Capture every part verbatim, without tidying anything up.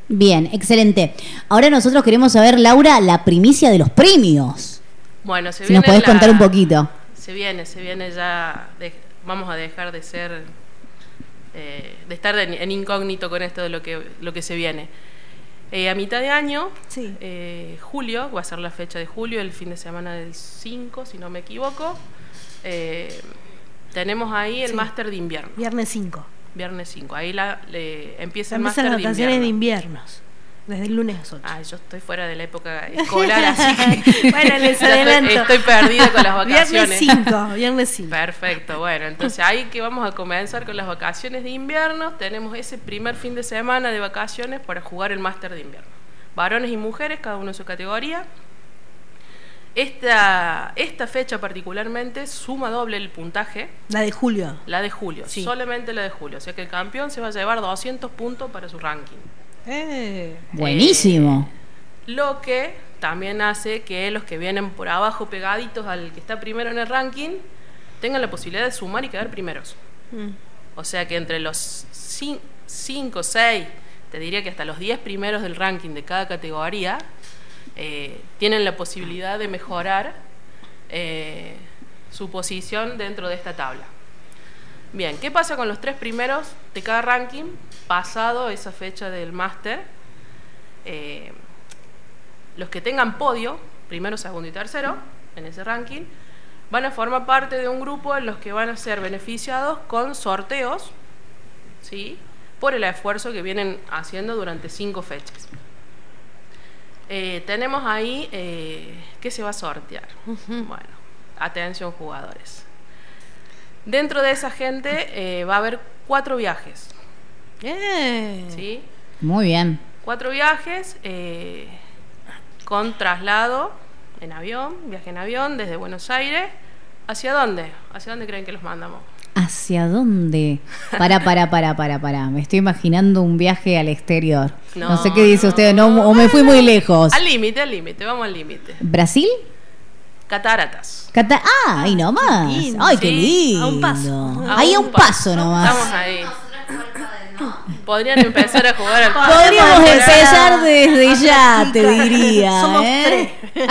Bien, excelente. Ahora nosotros queremos saber, Laura, la primicia de los premios. Bueno, se si viene nos podés la, contar un poquito. Se viene, se viene ya, de, vamos a dejar de ser, eh, de estar en, en incógnito con esto de lo que, lo que se viene. Eh, a mitad de año, sí. eh, julio, va a ser la fecha de julio, el fin de semana del cinco, si no me equivoco, eh, tenemos ahí el sí. máster de invierno. Viernes cinco. Viernes cinco, ahí la, le, empieza el Empiezan máster las de vacaciones invierno. de inviernos, desde el lunes ocho. Ah, yo estoy fuera de la época escolar, así que bueno, les ya adelanto. Estoy, estoy perdida con las vacaciones. Viernes cinco, viernes cinco. Perfecto, bueno, entonces ahí que vamos a comenzar con las vacaciones de invierno. Tenemos ese primer fin de semana de vacaciones para jugar el máster de invierno. Varones y mujeres, cada uno en su categoría. Esta, esta fecha particularmente suma doble el puntaje. La de julio. La de julio, sí. solamente la de julio. O sea que el campeón se va a llevar doscientos puntos para su ranking. Eh. Buenísimo. Eh, lo que también hace que los que vienen por abajo pegaditos al que está primero en el ranking tengan la posibilidad de sumar y quedar primeros. Mm. O sea que entre los cinco, seis, te diría que hasta los diez primeros del ranking de cada categoría eh, tienen la posibilidad de mejorar eh, su posición dentro de esta tabla. Bien, ¿qué pasa con los tres primeros de cada ranking pasado esa fecha del máster? Eh, los que tengan podio, primero, segundo y tercero, en ese ranking, van a formar parte de un grupo en los que van a ser beneficiados con sorteos, ¿sí?, por el esfuerzo que vienen haciendo durante cinco fechas. Eh, tenemos ahí, eh, ¿qué se va a sortear? Uh-huh. Bueno, atención jugadores. Dentro de esa gente eh, va a haber cuatro viajes. Eh. ¿Sí? Muy bien. Cuatro viajes eh, con traslado en avión, viaje en avión desde Buenos Aires. ¿Hacia dónde? ¿Hacia dónde creen que los mandamos? ¿Hacia dónde? Para, para, para, para, para. Me estoy imaginando un viaje al exterior. No, no sé qué dice no, usted, no, o me fui muy lejos. Al límite, al límite, vamos al límite. ¿Brasil? Cataratas. Cata ah, ahí nomás. Lindo. Ay, Sí, qué lindo. a un paso. Ahí a un paso, paso nomás. Estamos ahí. Podrían empezar a jugar al Podríamos empezar desde ya, te diría. Somos ¿eh? tres.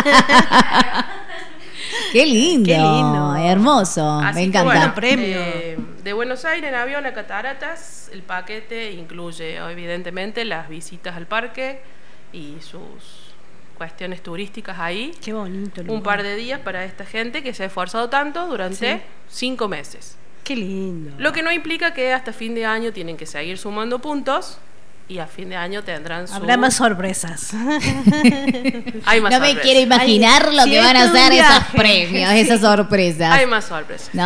Qué lindo, Qué lindo, hermoso, Así me encanta. Que, bueno, premio. Eh, de Buenos Aires en avión a Cataratas, el paquete incluye evidentemente las visitas al parque y sus cuestiones turísticas ahí. Qué bonito. Un par de días para esta gente que se ha esforzado tanto durante sí. cinco meses. Qué lindo. Lo que no implica que hasta fin de año tienen que seguir sumando puntos. Y a fin de año tendrán su... Habrá más sorpresas. Hay más no sorpresas. me quiero imaginar Hay, lo si que van a hacer esos viajes, premios, sí. esas sorpresas. Hay más sorpresas. No.